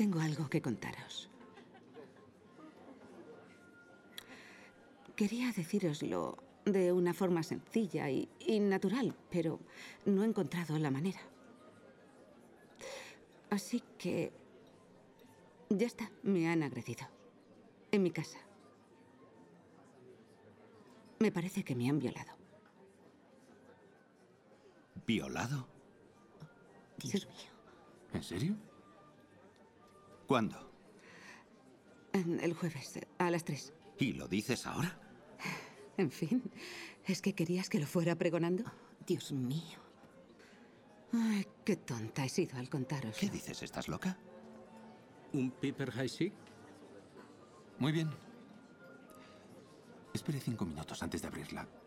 Tengo algo que contaros. Quería decíroslo de una forma sencilla y natural, pero no he encontrado la manera. Así que... ya está, me han agredido. En mi casa. Me parece que me han violado. ¿Violado? Dios mío. ¿En serio? ¿Cuándo? El jueves, a las 3. ¿Y lo dices ahora? En fin, ¿es que querías que lo fuera pregonando? Dios mío. Ay, qué tonta he sido al contaros. ¿Qué dices? ¿Estás loca? ¿Un Piper High Sick? Muy bien. Espere 5 minutos antes de abrirla.